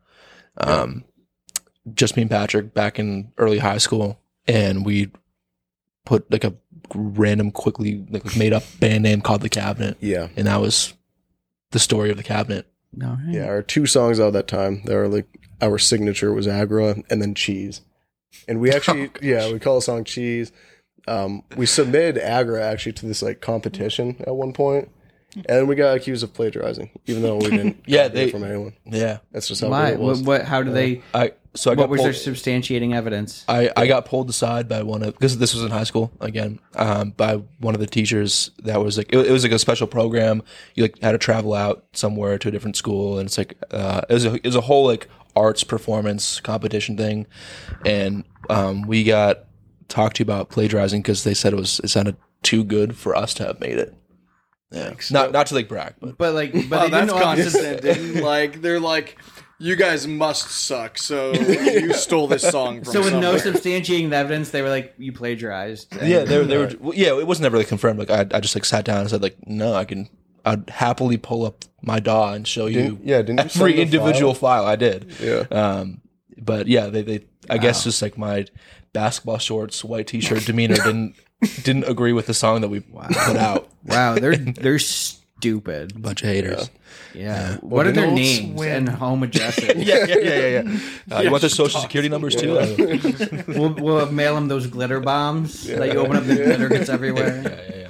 Just me and Patrick back in early high school, and we put like a random, quickly like made up band name called The Cabinet, Yeah. and that was the story of The Cabinet. No. Yeah. Our 2 songs out of that time, they were like, our signature was Agra and then Cheese. And we actually, we call the song Cheese. We submitted Agra actually to this like competition at one point, and we got accused of plagiarizing, even though we didn't Yeah, copy it from anyone. Yeah, That's just how Why? good it was. What? How do they? I got What was pulled, their substantiating evidence? I got pulled aside by one of, because this was in high school again, by one of the teachers that was like, it was like a special program. You like had to travel out somewhere to a different school, and it's like it was a whole like arts performance competition thing, and we got talked to about plagiarizing because they said it sounded too good for us to have made it. Yeah, not to like brag, but But like, but Wow, they that's didn't obviously- condescending. Like they're like, "You guys must suck." So you stole this song from. So with no somewhere. substantiating evidence, they were like, "You plagiarized." And- yeah, they were. Well, yeah, it wasn't ever like confirmed. Like I just like sat down and said like, no, I'd happily pull up my DAW and show you Didn't you every send the individual file I did. Yeah. But yeah, they I guess just like my basketball shorts, white t-shirt demeanor didn't agree with the song that we put out. Wow, they're stupid. Bunch of haters. Yeah. What are their Adults names win. and home addresses? Yeah. You want their social security numbers too? We'll mail them those glitter bombs that you open up, the glitter gets everywhere.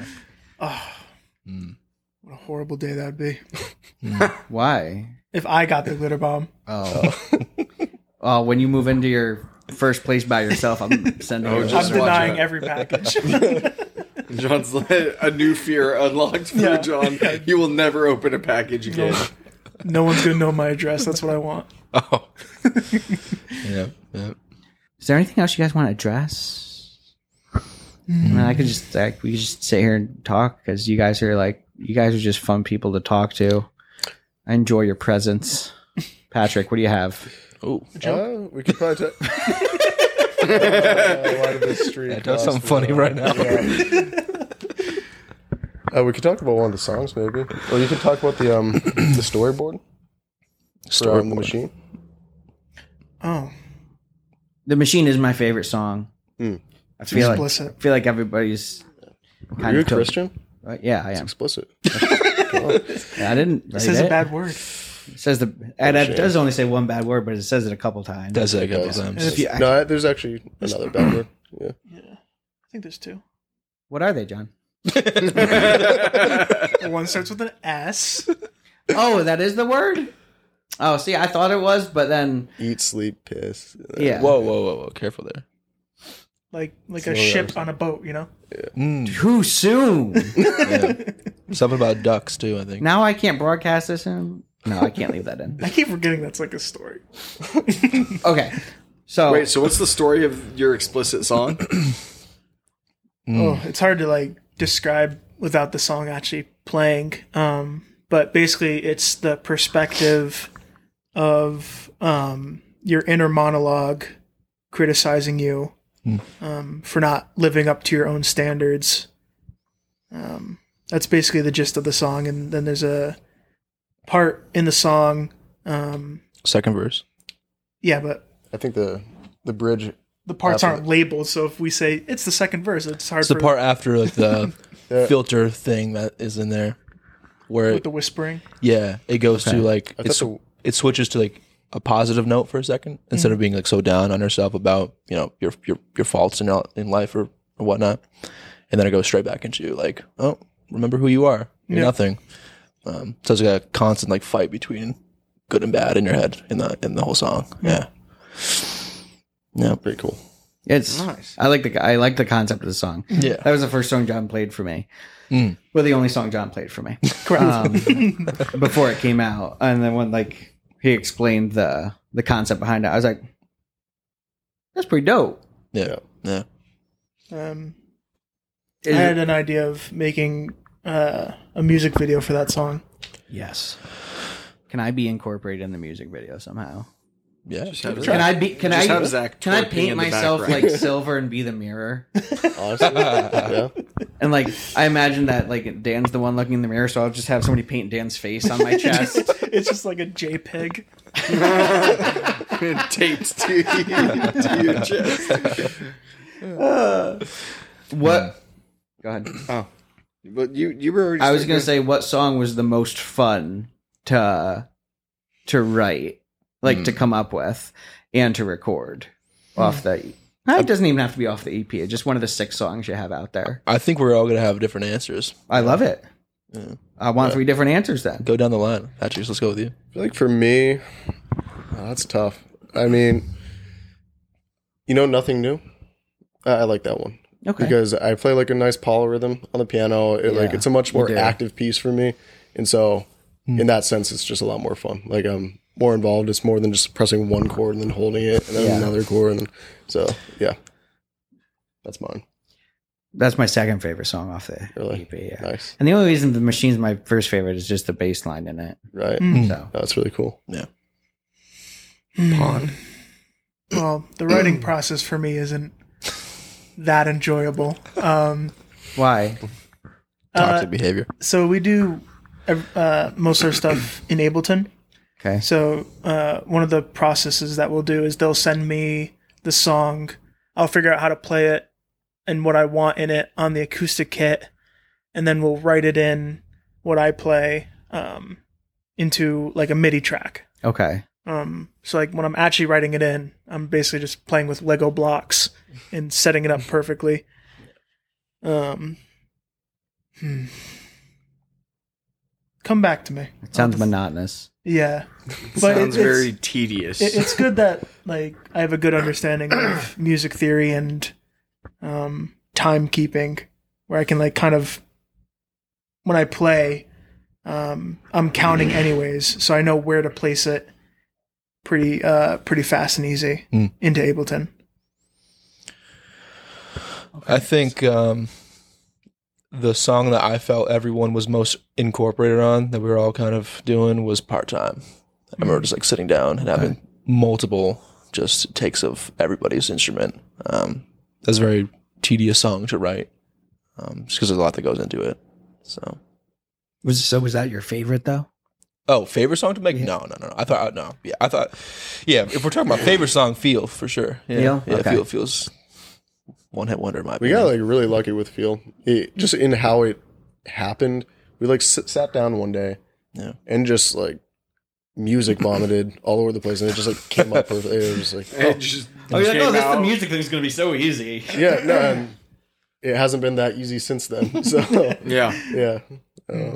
What a horrible day that'd be Why? if I got the glitter bomb. Oh, when you move into your first place by yourself, I'm sending you. just I'm watch denying out. every package. John's a new fear unlocked for Yeah. John. He will never open a package again. No one's gonna know my address. That's what I want. Oh. Yeah. Is there anything else you guys want to address? I mean, I could just we could just sit here and talk because you guys are just fun people to talk to. I enjoy your presence. Patrick, what do you have? Oh, We could probably talk. Why did this street that does cross something the- funny right now. We could talk about one of the songs, maybe, or you could talk about the the storyboard for the machine. Oh, The Machine is my favorite song. I feel explicit. like everybody's Are kind you a of took- Christian? Yeah, I am. Explicit. I didn't. This is a bad word. It says it does only say one bad word, but it says it a couple times. Does it a couple does. times. If you- No, there's actually another bad word. Yeah. I think there's 2. What are they, John? One starts with an S. Oh, that is the word. Oh, see, I thought it was, but then Eat, sleep, piss. yeah. Whoa! Careful there. Like a So ship there's- on a boat, you know? Too soon. Yeah. Something about ducks too. I think. Now I can't broadcast this in. No, I can't leave that in. I keep forgetting that's like a story. Okay, so Wait, so what's the story of your explicit song? Oh, it's hard to like describe without the song actually playing. But basically it's the perspective of your inner monologue criticizing you for not living up to your own standards. That's basically the gist of the song. And then there's a part in the song. Second verse. Yeah, but I think the bridge. the parts After aren't labeled. So if we say it's the second verse, it's hard It's the for part after like the Yeah. filter thing that is in there, where with the whispering. it goes to like I thought it switches to like a positive note for a second instead of being like so down on yourself about your faults in life or whatnot, and then it goes straight back into like, oh, remember who you are. You're Yeah. nothing. So it's like a constant like fight between good and bad in your head in the whole song. Yeah. Pretty cool. it's Nice. I like the concept of the song. Yeah. That was the first song John played for me. Mm. Well, the only song John played for me Correct. before it came out, and then when like he explained the concept behind it, I was like, "That's pretty dope." Yeah. I had an idea of making a music video for that song. Yes. Can I be incorporated in the music video somehow? Yeah. Can I be? Can Just have I? Zach Can I twerking paint in the myself background. like silver and be the mirror? Honestly, yeah. And like I imagine that like Dan's the one looking in the mirror, so I'll just have somebody paint Dan's face on my chest. It's just like a JPEG. Taped to your chest. What? Go ahead. Oh, but you were. Already I was gonna say, what song was the most fun to write, like to come up with, and to record off the. It doesn't even have to be off the EP. It's just one of the 6 songs you have out there. I think we're all going to have different answers. I love it. I want 3 different answers then. Go down the line. Patrick, let's go with you. I feel like for me, that's tough. I mean, Nothing New. I like that one. Okay. Because I play like a nice polyrhythm on the piano. It's a much more do. active piece for me, and so in that sense, it's just a lot more fun. Like I'm more involved. It's more than just pressing one chord and then holding it, and then another chord, and then, so yeah, that's mine. That's my second favorite song off the Really? EP. Yeah. Nice, And the only reason the Machine's my first favorite is just the bass line in it. right? So That's really cool. Yeah. Pond. Well, the writing process for me isn't that enjoyable. why? Toxic behavior. So we do most of our stuff in Ableton. Okay. So one of the processes that we'll do is they'll send me the song. I'll figure out how to play it and what I want in it on the acoustic kit, and then we'll write it in what I play into like a MIDI track. Okay. So like when I'm actually writing it in, I'm basically just playing with Lego blocks and setting it up perfectly. Come back to me. It sounds monotonous. Yeah. Sounds very tedious. It's good that like I have a good understanding of music theory and timekeeping, where I can like kind of when I play, I'm counting anyways, so I know where to place it pretty fast and easy into Ableton. I think the song that I felt everyone was most incorporated on that we were all kind of doing was Part Time. I remember just like sitting down and having multiple just takes of everybody's instrument. That's a very tedious song to write, just because there's a lot that goes into it. So Was that your favorite though? Oh, favorite song to make? Yeah. No. I thought no. Yeah, I thought. Yeah, if we're talking about favorite song, Feel for sure. Yeah, Feel? yeah, Okay. feels one hit wonder. In my We opinion. got like really lucky with Feel. Just in how it happened. We like sat down one day, and just like music vomited all over the place, and it just like came up perfectly. It was like, Oh, yeah, no, this the music thing's gonna be so easy. yeah, no, and it hasn't been that easy since then. So Yeah. yeah.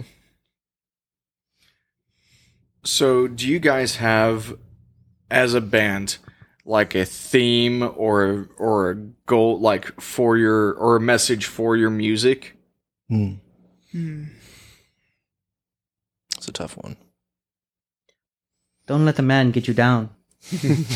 So, do you guys have, as a band, like a theme or a goal, like for your or a message for your music? It's a tough one. Don't let the man get you down. I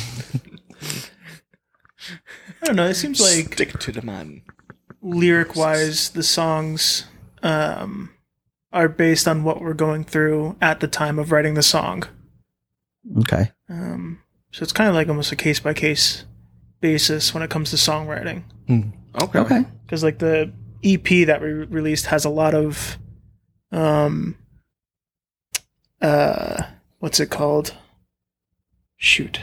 don't know. It seems like Stick to the man. lyric wise, the songs are based on what we're going through at the time of writing the song. Okay. So it's kind of like almost a case by case basis when it comes to songwriting. Okay. Okay. Because like the EP that we released has a lot of what's it called? Shoot.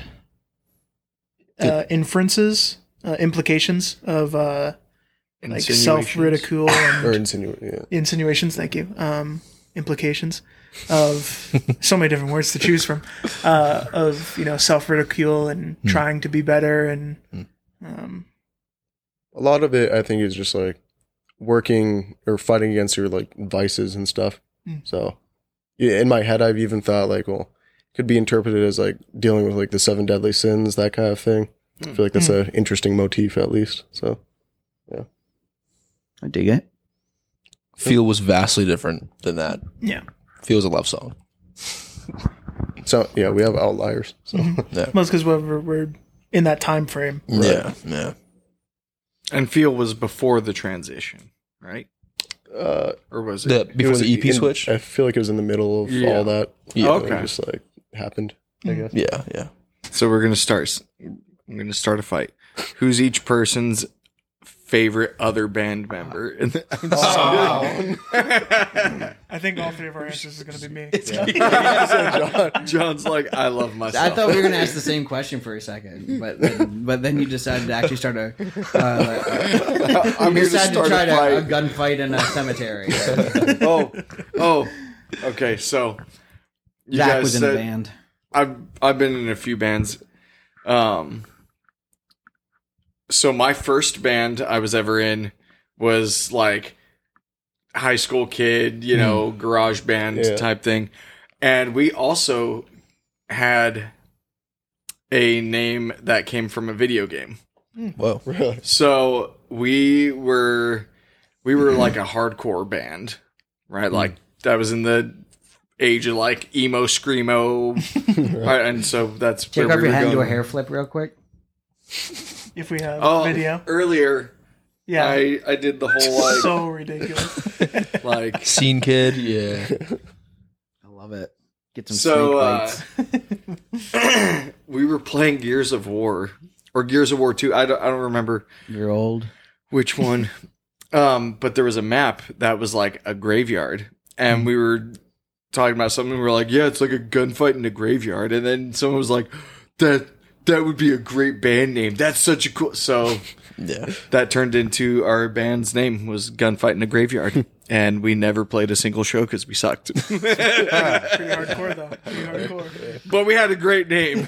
Inferences, implications of like Insinuations. self-ridicule and Or insinuate. insinuations. Thank you. Implications of so many different words to choose from. Of self-ridicule and trying to be better and A lot of it, I think, is just like working or fighting against your like vices and stuff. So, yeah, in my head, I've even thought like, well, it could be interpreted as like dealing with like the 7 deadly sins, that kind of thing. I feel like that's an interesting motif, at least. So, I dig it. Feel was vastly different than that. yeah. Feel is a love song. so yeah, we have outliers. So Most because we're in that time frame. Yeah. And Feel was before the transition, right? or was it? Before was the EP in- switch? I feel like it was in the middle of Yeah. all that. Yeah. Okay. It just like happened, I guess. Yeah. So we're gonna start. I'm gonna start a fight. Who's each person's favorite other band member? I think all three of our answers is going to be me. John's like, I love myself. I thought we were going to ask the same question for a second, but then you decided to actually start a. I'm You here to decided to start try a fight. a gunfight in a cemetery. Oh. Okay, so you Zach guys was in a said- band. I've been in a few bands. So my first band I was ever in was like high school kid, garage band Yeah. type thing. And we also had a name that came from a video game. Whoa. Really? So we were like a hardcore band, right? Like that was in the age of like emo screamo, right? And so that's Take where off we your were hat and do a going. hair flip real quick. If we have Oh, video. earlier Yeah. I did the whole like So ridiculous. like Scene kid, yeah. I love it. Get some so snake bites. we were playing Gears of War or Gears of War 2. I don't remember You're old. which one. But there was a map that was like a graveyard, and we were talking about something. We were like, "Yeah, it's like a gunfight in a graveyard." And then someone was like, "That would be a great band name. That's such a cool." So Yeah. that turned into our band's name was Gunfight in a Graveyard, and we never played a single show because we sucked. Pretty hardcore, though. Pretty hardcore. But we had a great name.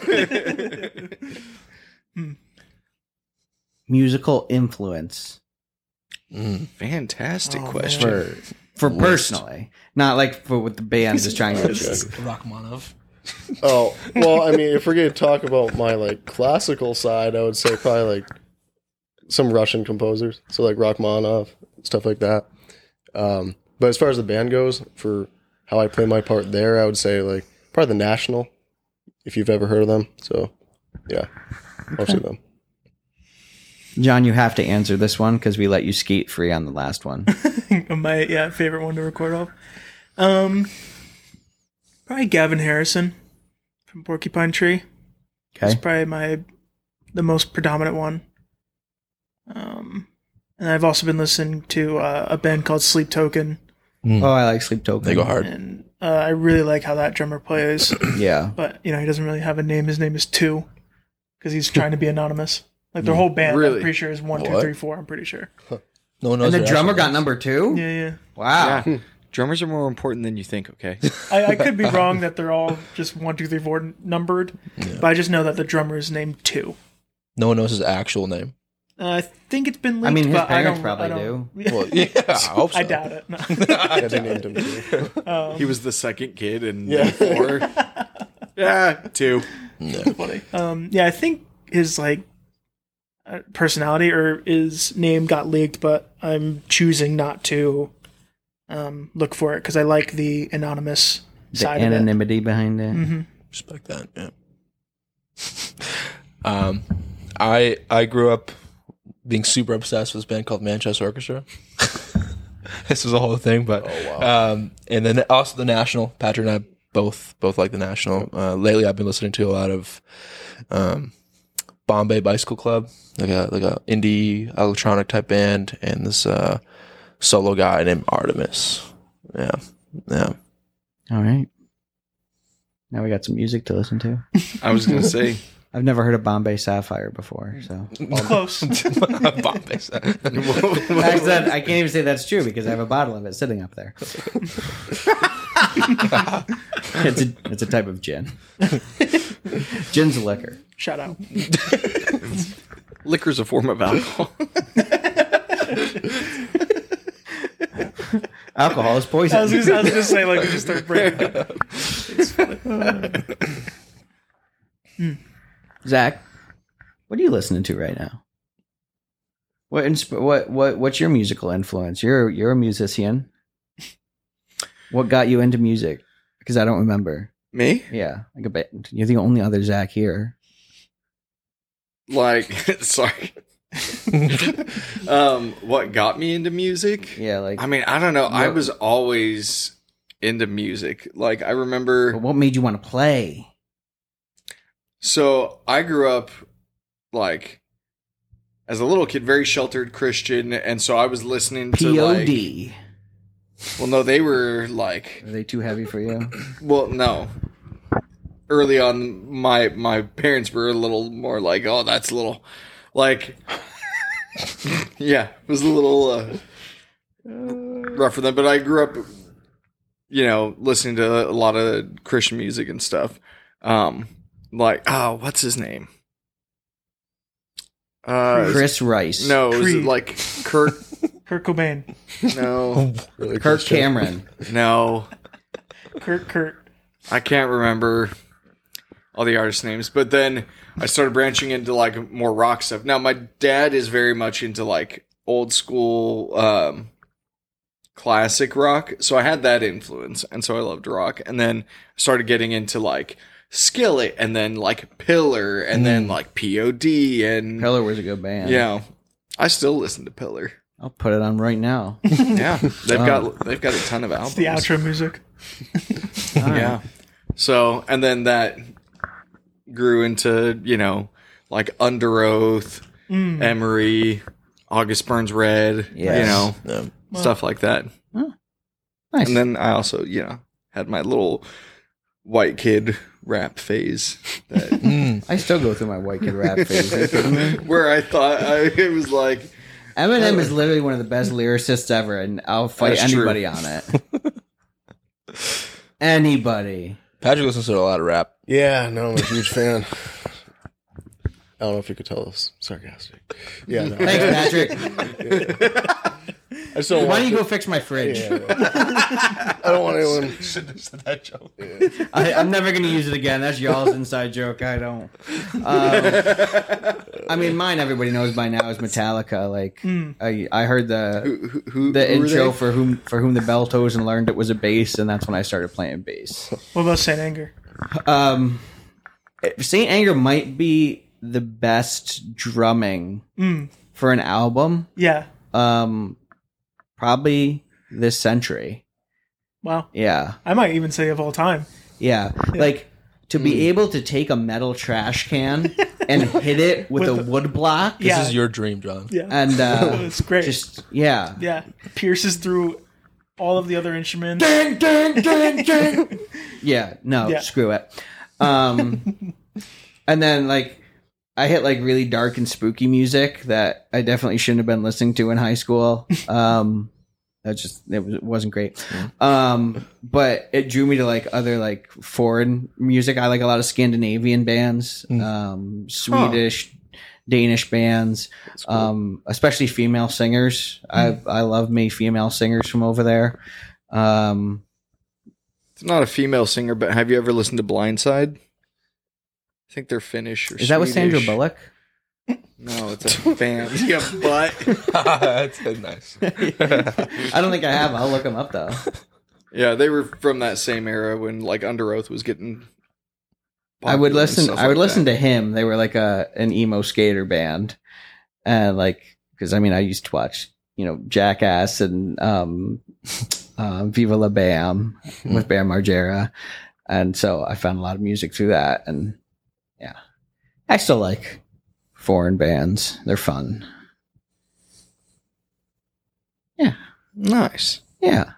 Musical influence Fantastic Oh, question. for personally, not like for what the band is trying to achieve. Rachmanov. Oh, well, I mean, if we're going to talk about my like classical side, I would say probably like some Russian composers. So like Rachmaninoff, stuff like that. But as far as the band goes, for how I play my part there, I would say like probably the National, if you've ever heard of them. So yeah, mostly them. John, you have to answer this one because we let you skate free on the last one. My favorite one to record off. Probably Gavin Harrison from Porcupine Tree. Okay. It's probably the most predominant one. And I've also been listening to a band called Sleep Token, Oh, I like Sleep Token. They go hard. and I really like how that drummer plays. Yeah. But he doesn't really have a name. His name is 2 because he's trying to be anonymous. Like their whole band, Really? I'm pretty sure is 1, 2, What? 3, 4. I'm pretty sure. No one knows And the their drummer actual got number 2? Yeah, yeah. Wow. Yeah. Drummers are more important than you think, okay? I could be wrong that they're all just 1, 2, 3, 4 numbered, but I just know that the drummer is named 2. No one knows his actual name. I think it's been linked. I mean, his but parents I probably don't, do. Well, yeah, I hope so. I doubt it. No. Yeah, they named him too. He was the second kid and Yeah. 4. Yeah, 2. Funny. Yeah, I think his personality or his name got leaked, but I'm choosing not to look for it because I like the anonymous The side of it. anonymity behind it. Mm-hmm. Respect that. Yeah. I grew up being super obsessed with this band called Manchester Orchestra. This was a whole thing, but and then also the National. Patrick and I both like the National. Lately, I've been listening to a lot of Bombay Bicycle Club, like a indie electronic type band, and this solo guy named Artemis. Yeah. All right. Now we got some music to listen to. I was going to say, I've never heard of Bombay Sapphire before, so Close. Bombay. I can't even say that's true because I have a bottle of it sitting up there. It's a type of gin. Gin's a liquor. Shout out. liquor's a form of alcohol. Alcohol is poison. I was gonna say we just start breaking. Zach, what are you listening to right now? What's your musical influence? You're a musician. What got you into music? Because I don't remember. Me? Yeah, like a bit. You're the only other Zach here. Like, sorry. What got me into music? Yeah, like I mean, I don't know. I was always into music. Like I remember. what made you want to play? So I grew up like as a little kid, very sheltered Christian, and so I was listening to POD. like. Well, no, they were like. Are they too heavy for you? Well, no. Early on, my parents were a little more like, oh, that's a little, like, yeah, it was a little rough for them. But I grew up, listening to a lot of Christian music and stuff. Like, what's his name? Chris Rice. No, it was Creed. like Kurt. Kurt Cobain. No, Really Kirk Christian. Cameron. no, Kurt. I can't remember all the artist names, but then I started branching into like more rock stuff. Now my dad is very much into like old school classic rock, so I had that influence, and so I loved rock. And then I started getting into like Skillet, and then like Pillar, and then like POD, and Pillar was a good band. I still listen to Pillar. I'll put it on right now. Yeah, they've got a ton of albums. The outro music. Yeah. So, and then that grew into, like Under Oath, Emery, August Burns Red, Yes. stuff like that. Nice. And then I also, had my little white kid rap phase that, I still go through my white kid rap phase. Are you kidding me? where I thought it was like, Eminem is literally one of the best lyricists ever, and I'll fight That's true. anybody on it. Anybody. Patrick listens to a lot of rap. Yeah, no, I'm a huge fan. I don't know if you could tell us sarcastic. Yeah, no. Thanks, Patrick. I just don't Why want don't you to- go fix my fridge? Yeah. I don't want anyone. Shouldn't have said that joke. I'm never going to use it again. That's y'all's inside joke. I don't. I mean, mine everybody knows by now is Metallica. Like, I heard the who the who were intro they? for whom the bell toes and learned it was a bass, and that's when I started playing bass. What about Saint Anger? Saint Anger might be the best drumming for an album. Yeah. Probably this century. Wow. Yeah. I might even say of all time. Yeah. Like to be able to take a metal trash can and hit it with a wood block. Yeah. This is your dream, John. Yeah. And It's great. just yeah. Yeah. Pierces through all of the other instruments. Yeah. No, Yeah. screw it. And then like I hit like really dark and spooky music that I definitely shouldn't have been listening to in high school. It wasn't great. But it drew me to like other like foreign music. I like a lot of Scandinavian bands, Swedish, Danish bands, especially female singers. I love me female singers from over there. It's not a female singer, but have you ever listened to Blindside? I think they're Finnish or Is that with Sandra Swedish. Bullock? No, it's a band. Yeah, but That's nice. I don't think I have. I'll look them up though. yeah, they were from that same era when like Under Oath was getting. I would listen. I would listen to him. They were like an emo skater band, and like because I mean I used to watch Jackass and Viva La Bam with Bam Margera, and so I found a lot of music through that. And yeah, I still like foreign bands. They're fun. Yeah, Nice. yeah.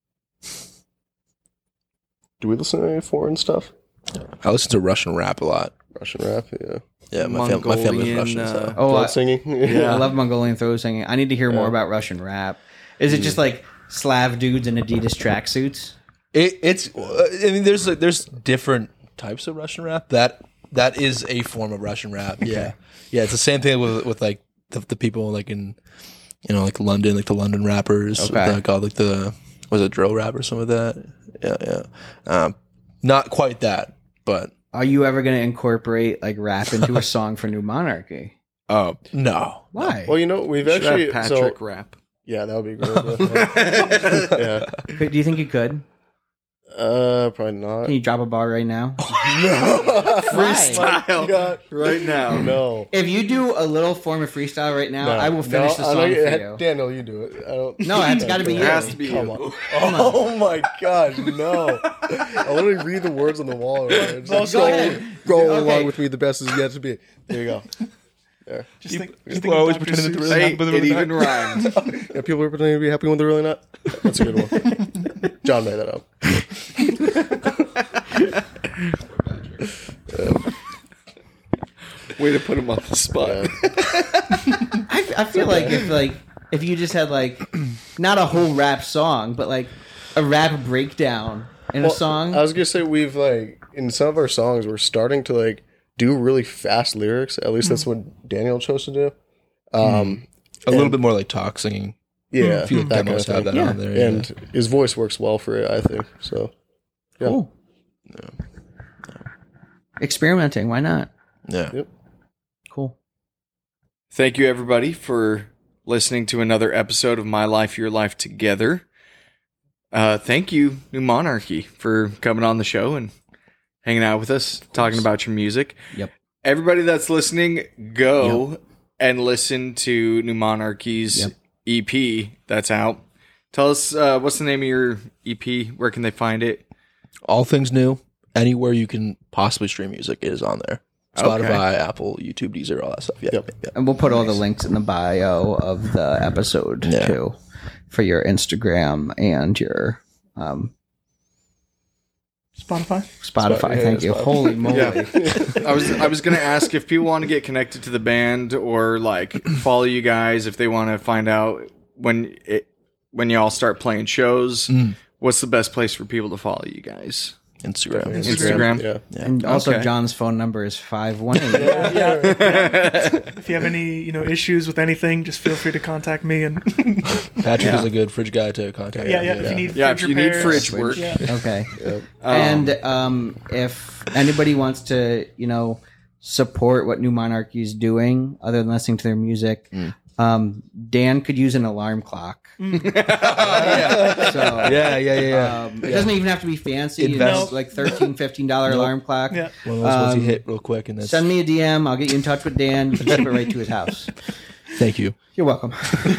Do we listen to any foreign stuff? I listen to Russian rap a lot. Russian rap, yeah. Yeah, my family's Mongolian, Russian. So. Oh, Throat singing. I love Mongolian throat singing. I need to hear more Yeah. about Russian rap. Is it just like Slav dudes in Adidas tracksuits? It's. I mean, there's different types of Russian rap. That is a form of Russian rap. Yeah, yeah. It's the same thing with like the people like in like London, like the London rappers. Okay. Like all like the was it drill rap or some of that. Yeah. Not quite that, but Are you ever going to incorporate like rap into a song for New Monarchy? no. Why? Well, we've Should actually have Patrick so rap. yeah, that would be great. Yeah, Do you think you could? probably not. Can you drop a bar right now? Freestyle God. right now. No. If you do a little form of freestyle right now, I will finish the I song know for you. Daniel, you do it. I don't. No, it's got to be It you. has to be Come you. on. Oh my God, no! I literally read the words on the wall. Right? Go ahead. Go Okay. along with me. The best is yet to be. There you go. There. Just think People are always of Dr. pretending to Seuss. really Hey, happy with it it. even rhymed. Yeah, people are pretending to be happy when they're really not. That's a good one. John made that up. Way to put him on the spot. Yeah. I feel like if you just had like not a whole rap song, but like a rap breakdown in a song. I was gonna say we've like in some of our songs we're starting to like do really fast lyrics. At least that's what Daniel chose to do. A little bit more like talk singing. Yeah, A few that kind of demos have thing. that on there. And his voice works well for it, I think. So yeah. Cool. Experimenting, why not? yeah. Yep. Cool. Thank you, everybody, for listening to another episode of My Life, Your Life Together. Thank you, New Monarchy, for coming on the show and hanging out with us, talking about your music. Yep. Everybody that's listening, go and listen to New Monarchy's EP that's out. Tell us, what's the name of your EP? Where can they find it? All things new. Anywhere you can possibly stream music, it is on there. Spotify, Okay. Apple, YouTube, Deezer, all that stuff. Yeah. Yep. Yeah. And we'll put all the links in the bio of the episode too, for your Instagram and your Spotify. Spotify. Thank you. Spotify. Holy moly! I was gonna ask if people want to get connected to the band or like follow you guys if they want to find out when y'all start playing shows. What's the best place for people to follow you guys? Instagram. Instagram? Yeah. And also, Okay. John's phone number is 518. If you have any, issues with anything, just feel free to contact me. And Patrick is a good fridge guy to contact. if you need Yeah, if fridge you need repairs, fridge work. yeah. Okay. Yep. And if anybody wants to, support what New Monarchy is doing, other than listening to their music, Dan could use an alarm clock. So Yeah. it doesn't even have to be fancy. Invest- Like $13, $15 alarm clock. Yeah. One of those ones you hit real quick, and that's Send me a DM. I'll get you in touch with Dan. You can ship it right to his house. thank you. You're welcome.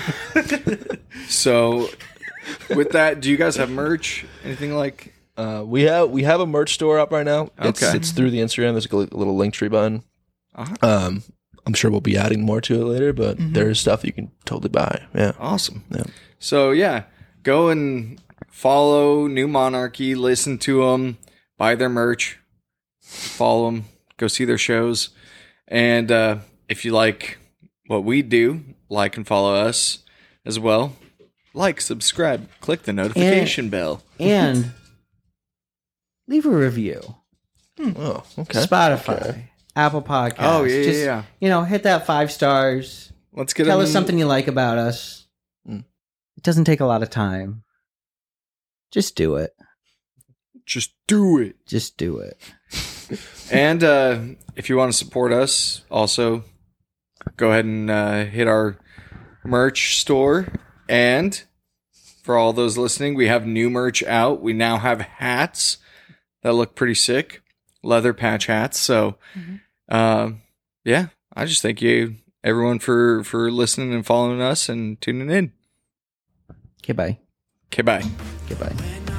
So, with that, do you guys have merch? Anything like? We have a merch store up right now. Okay. It's through the Instagram. There's a little link tree button. Uh-huh. I'm sure we'll be adding more to it later, but there's stuff you can totally buy. Yeah. Awesome. Yeah. So yeah, go and follow New Monarchy, listen to them, buy their merch, follow them, go see their shows, and if you like what we do, like and follow us as well. Like, subscribe, click the notification bell. And leave a review. Oh, okay. Spotify, Apple Podcasts. Oh, yeah, Just, yeah. hit that 5 stars. Let's get Tell them- us something you like about us. It doesn't take a lot of time. Just do it. Just do it. Just do it. And if you want to support us, also go ahead and hit our merch store. And for all those listening, we have new merch out. We now have hats that look pretty sick, leather patch hats. So, yeah, I just thank you, everyone, for listening and following us and tuning in. Okay, bye. Okay, bye. Okay, bye.